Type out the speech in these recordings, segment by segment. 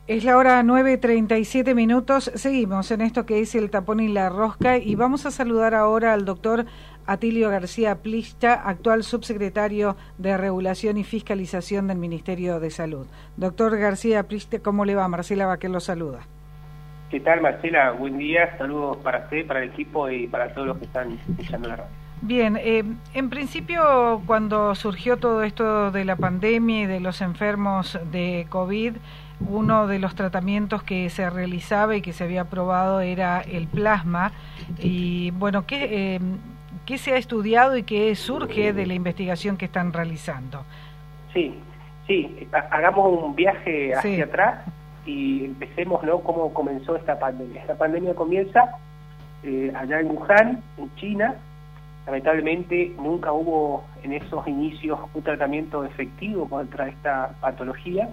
Es la hora 9:37. Seguimos en esto que es el tapón y la rosca y vamos a saludar ahora al doctor Atilio García Plista, actual subsecretario de Regulación y Fiscalización del Ministerio de Salud. Doctor García Plista, ¿cómo le va? Marcela Baquer lo saluda. ¿Qué tal, Marcela? Buen día, saludos para usted, para el equipo y para todos los que están escuchando la radio. Bien, en principio cuando surgió todo esto de la pandemia y de los enfermos de COVID, uno de los tratamientos que se realizaba y que se había probado era el plasma. Y bueno, ¿qué se ha estudiado y qué surge de la investigación que están realizando? Sí, hagamos un viaje hacia atrás y empecemos, ¿no?, cómo comenzó esta pandemia. Esta pandemia comienza allá en Wuhan, en China. Lamentablemente nunca hubo en esos inicios un tratamiento efectivo contra esta patología.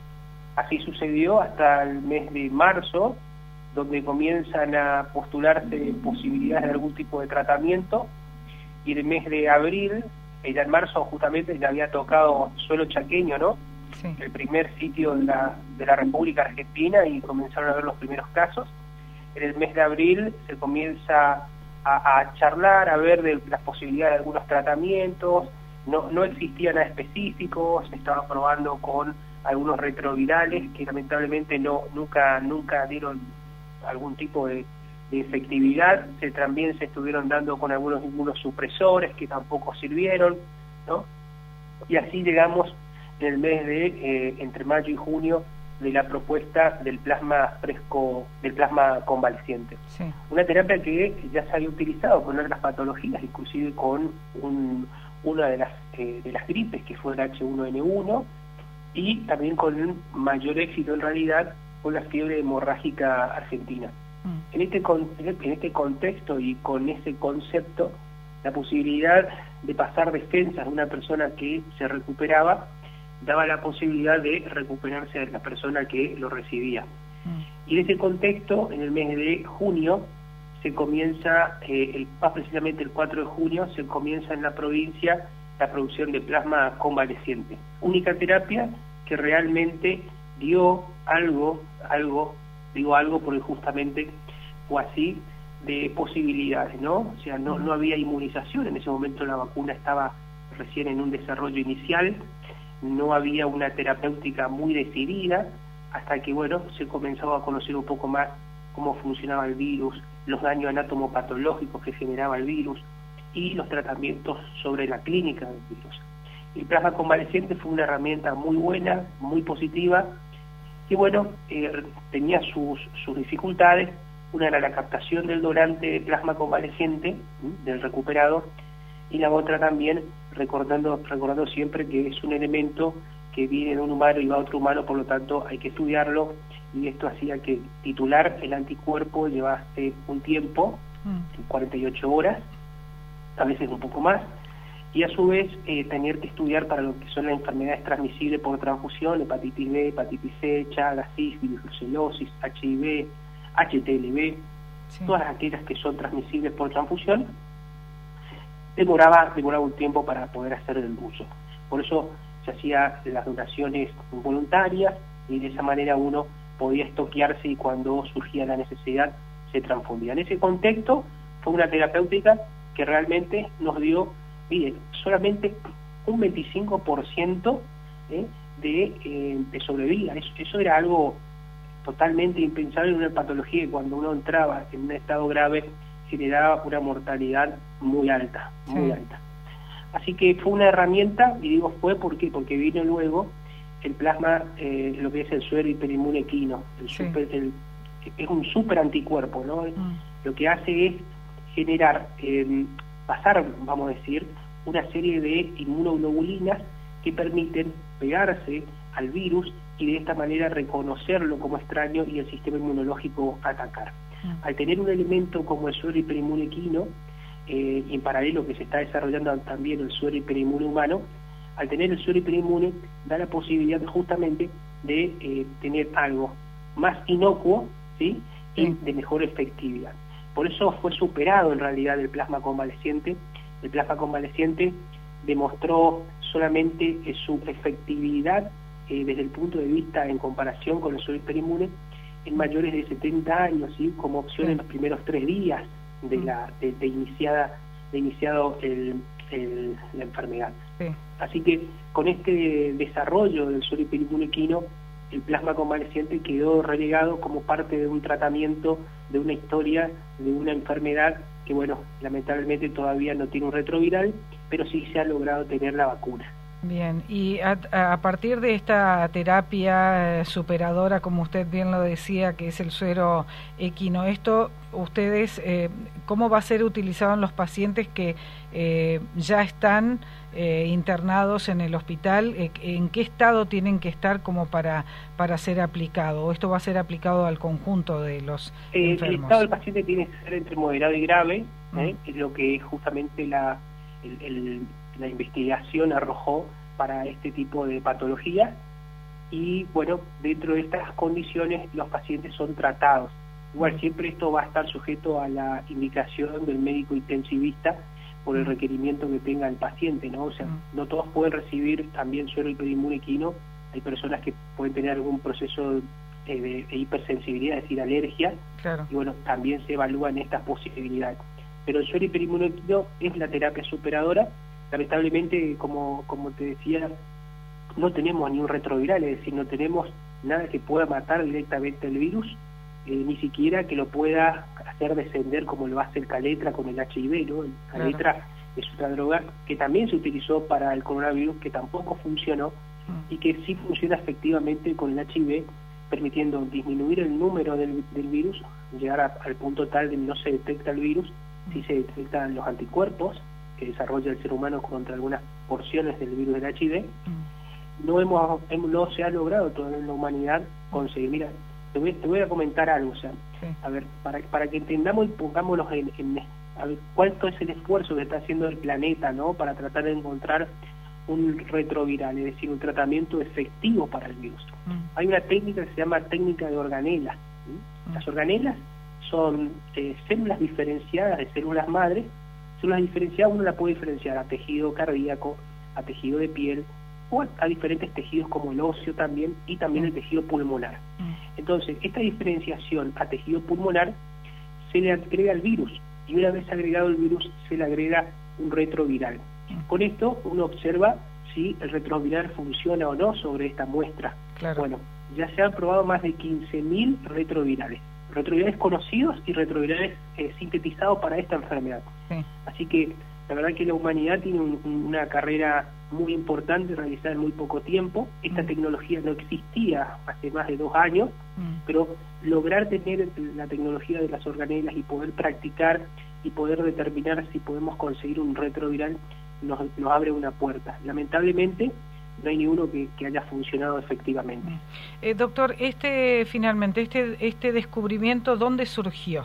Así sucedió hasta el mes de marzo, donde comienzan a postularse posibilidades de algún tipo de tratamiento, y el mes de abril, ya en marzo justamente ya había tocado suelo chaqueño, ¿no? Sí. El primer sitio de la República Argentina, y comenzaron a ver los primeros casos. En el mes de abril se comienza a charlar, a ver de las posibilidades de algunos tratamientos. No existía nada específico, se estaba probando con algunos retrovirales que lamentablemente nunca dieron algún tipo de efectividad. También se estuvieron dando con algunos inmunosupresores que tampoco sirvieron, ¿no? Y así llegamos en el mes de entre mayo y junio de la propuesta del plasma fresco, del plasma convaleciente. Sí. Una terapia que ya se había utilizado con otras patologías, inclusive con una de las gripes, que fue el H1N1, y también con mayor éxito en realidad con la fiebre hemorrágica argentina. En este contexto y con ese concepto, la posibilidad de pasar defensas de una persona que se recuperaba daba la posibilidad de recuperarse de la persona que lo recibía. Y en ese contexto, en el mes de junio, se comienza, precisamente el 4 de junio, se comienza en la provincia la producción de plasma convaleciente. Única terapia que realmente dio algo porque justamente fue así, de posibilidades, ¿no? O sea, no había inmunización, en ese momento la vacuna estaba recién en un desarrollo inicial, no había una terapéutica muy decidida, hasta que, bueno, se comenzaba a conocer un poco más cómo funcionaba el virus, los daños anatomopatológicos que generaba el virus y los tratamientos sobre la clínica del virus. El plasma convaleciente fue una herramienta muy buena, muy positiva, y bueno, tenía sus dificultades. Una era la captación del donante de plasma convaleciente, del recuperado, y la otra también, recordando siempre que es un elemento que viene de un humano y va a otro humano, por lo tanto hay que estudiarlo, y esto hacía que titular el anticuerpo llevase un tiempo, 48 horas, a veces un poco más, y a su vez tener que estudiar para lo que son las enfermedades transmisibles por transfusión, hepatitis B, hepatitis C, Chagas, sífilis, brucelosis, HIV, HTLV, todas aquellas que son transmisibles por transfusión, demoraba un tiempo para poder hacer el uso. Por eso se hacían las donaciones voluntarias, y de esa manera uno podía estoquearse y cuando surgía la necesidad se transfundía. En ese contexto fue una terapéutica que realmente nos dio, solamente un 25% de sobrevida. Eso era algo totalmente impensable en una patología que cuando uno entraba en un estado grave generaba una mortalidad muy alta, muy alta. Así que fue una herramienta, y digo fue porque vino luego el plasma, lo que es el suero hiperinmune equino, es un super anticuerpo, ¿no? Lo que hace es generar, pasar, vamos a decir, una serie de inmunoglobulinas que permiten pegarse al virus y de esta manera reconocerlo como extraño y el sistema inmunológico atacar. Al tener un elemento como el suero hiperinmune equino, y en paralelo que se está desarrollando también el suero hiperinmune humano, al tener el suero hiperinmune da la posibilidad justamente de tener algo más inocuo, ¿sí? Y de mejor efectividad. Por eso fue superado en realidad el plasma convaleciente. El plasma convaleciente demostró solamente su efectividad desde el punto de vista en comparación con el suero hiperinmune en mayores de 70 años, ¿sí? Como opción en los primeros 3 días de iniciado la enfermedad. Sí. Así que con este desarrollo del suero hiperinmune equino, el plasma convaleciente quedó relegado como parte de un tratamiento, de una historia, de una enfermedad que, bueno, lamentablemente todavía no tiene un retroviral, pero sí se ha logrado tener la vacuna. Bien, y a partir de esta terapia superadora, como usted bien lo decía, que es el suero equino, esto, ustedes, ¿cómo va a ser utilizado en los pacientes que ya están internados en el hospital? ¿En qué estado tienen que estar como para ser aplicado? ¿O esto va a ser aplicado al conjunto de los enfermos? El estado del paciente tiene que ser entre moderado y grave, es lo que justamente la investigación arrojó para este tipo de patología, y bueno, dentro de estas condiciones los pacientes son tratados. Igual siempre esto va a estar sujeto a la indicación del médico intensivista por el requerimiento que tenga el paciente, ¿no? O sea, no todos pueden recibir también suero hiperinmune equino. Hay personas que pueden tener algún proceso de hipersensibilidad, es decir, alergia, claro. Y bueno, también se evalúan estas posibilidades. Pero el suero hiperinmune equino es la terapia superadora. Lamentablemente, como te decía, no tenemos ni un retroviral, es decir, no tenemos nada que pueda matar directamente el virus, ni siquiera que lo pueda hacer descender como lo hace el Kaletra con el HIV, ¿no? El Kaletra es otra droga que también se utilizó para el coronavirus, que tampoco funcionó, y que sí funciona efectivamente con el HIV, permitiendo disminuir el número del virus, llegar al punto tal de no se detecta el virus, sí se detectan los anticuerpos que desarrolla el ser humano contra algunas porciones del virus del HIV. No se ha logrado todavía en la humanidad conseguir. Mira, te voy a comentar algo, o sea, a ver, para que entendamos y pongámonos a ver cuánto es el esfuerzo que está haciendo el planeta, ¿no? Para tratar de encontrar un retroviral, es decir, un tratamiento efectivo para el virus. Hay una técnica que se llama técnica de organelas. Las organelas son células diferenciadas de células madres. Células diferenciadas uno la puede diferenciar a tejido cardíaco, a tejido de piel, o a diferentes tejidos como el óseo también, y también el tejido pulmonar. Entonces, esta diferenciación a tejido pulmonar se le agrega al virus, y una vez agregado el virus se le agrega un retroviral. Con esto uno observa si el retroviral funciona o no sobre esta muestra. Claro. Bueno, ya se han probado más de 15.000 retrovirales conocidos y retrovirales sintetizados para esta enfermedad. Sí. Así que la verdad que la humanidad tiene una carrera muy importante realizada en muy poco tiempo. Esta tecnología no existía hace más de 2 años, pero lograr tener la tecnología de las organelas y poder practicar y poder determinar si podemos conseguir un retroviral nos abre una puerta. Lamentablemente no hay ninguno que haya funcionado efectivamente. Doctor, finalmente, este descubrimiento, ¿dónde surgió?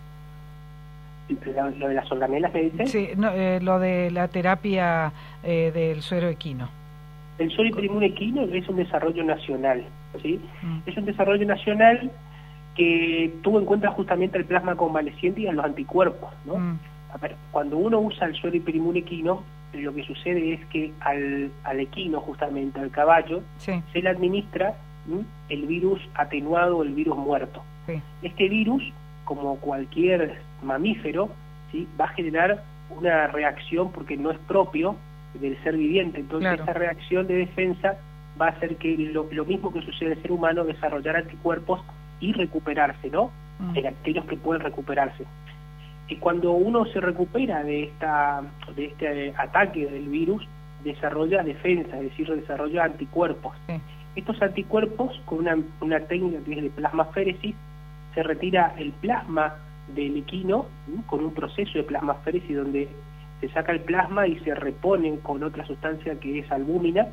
¿Lo de las organelas me dice? Sí, no, lo de la terapia del suero equino. El suero hiperinmune equino es un desarrollo nacional, ¿sí? Es un desarrollo nacional que tuvo en cuenta justamente el plasma convaleciente y a los anticuerpos, ¿no? A ver, cuando uno usa el suero hiperinmune equino, lo que sucede es que al equino, justamente al caballo, se le administra el virus atenuado, el virus muerto. Sí. Este virus, como cualquier mamífero, ¿sí?, va a generar una reacción porque no es propio del ser viviente. Entonces, esa reacción de defensa va a hacer que lo mismo que sucede en el ser humano, desarrollar anticuerpos y recuperarse, ¿no? Aquellos que pueden recuperarse. Y cuando uno se recupera de este ataque del virus, desarrolla defensa, es decir, desarrolla anticuerpos. Estos anticuerpos, con una técnica que es de plasmaféresis, se retira el plasma del equino, con un proceso de plasmaféresis donde se saca el plasma y se repone con otra sustancia que es albúmina.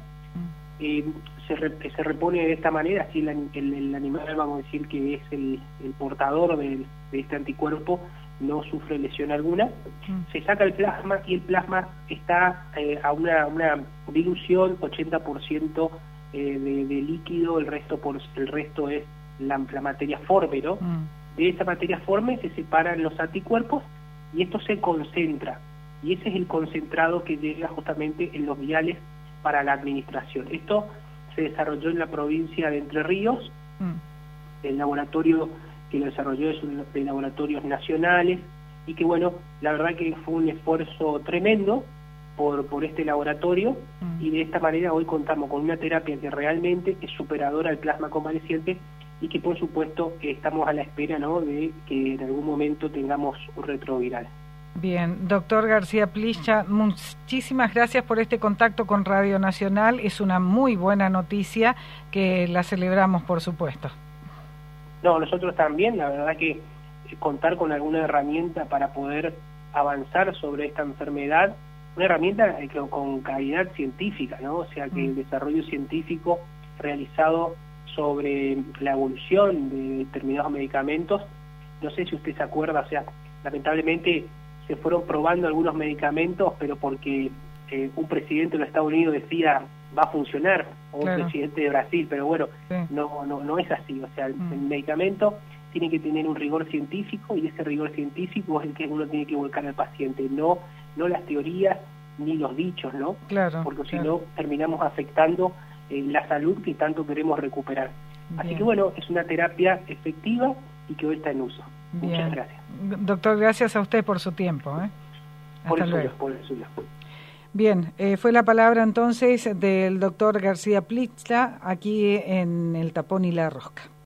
Se repone de esta manera, así el animal, vamos a decir que es el portador de este anticuerpo, no sufre lesión alguna. Se saca el plasma y el plasma está a una dilución 80% de líquido, el resto es la materia forme, ¿no? De esa materia forme se separan los anticuerpos y esto se concentra, y ese es el concentrado que llega justamente en los viales para la administración. Esto se desarrolló en la provincia de Entre Ríos. El laboratorio que lo desarrolló es uno de laboratorios nacionales, y que bueno, la verdad que fue un esfuerzo tremendo por este laboratorio, y de esta manera hoy contamos con una terapia que realmente es superadora al plasma convaleciente, y que por supuesto estamos a la espera, ¿no?, de que en algún momento tengamos un retroviral. Bien, doctor García Plischa, muchísimas gracias por este contacto con Radio Nacional. Es una muy buena noticia que la celebramos, por supuesto. No, nosotros también, la verdad que contar con alguna herramienta para poder avanzar sobre esta enfermedad, una herramienta con calidad científica, ¿no? O sea, que el desarrollo científico realizado sobre la evolución de determinados medicamentos, no sé si usted se acuerda, o sea, lamentablemente se fueron probando algunos medicamentos, pero porque un presidente de los Estados Unidos decía va a funcionar, o un presidente de Brasil, pero bueno, no es así. O sea, el medicamento tiene que tener un rigor científico, y ese rigor científico es el que uno tiene que volcar al paciente, no las teorías ni los dichos, ¿no? Porque si no terminamos afectando la salud que tanto queremos recuperar. Así que bueno, es una terapia efectiva y que hoy está en uso. Muchas gracias. Doctor, gracias a usted por su tiempo. Hasta luego. Por el suyo. Bien, fue la palabra entonces del doctor García Plischa aquí en El Tapón y la Rosca.